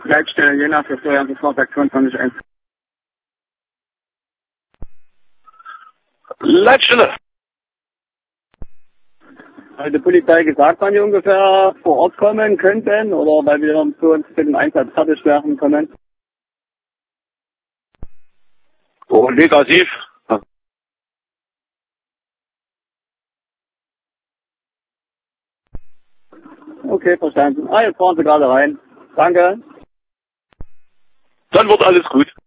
Leitstelle Jena für Steuer und Versorgungsaktion 2021. Leitstelle. Hat die Polizei gesagt, wann die ungefähr vor Ort kommen könnten oder weil wir für uns für den Einsatz fertig werden können? Oh, negativ. Okay, verstanden. Jetzt fahren Sie gerade rein. Danke. Dann wird alles gut.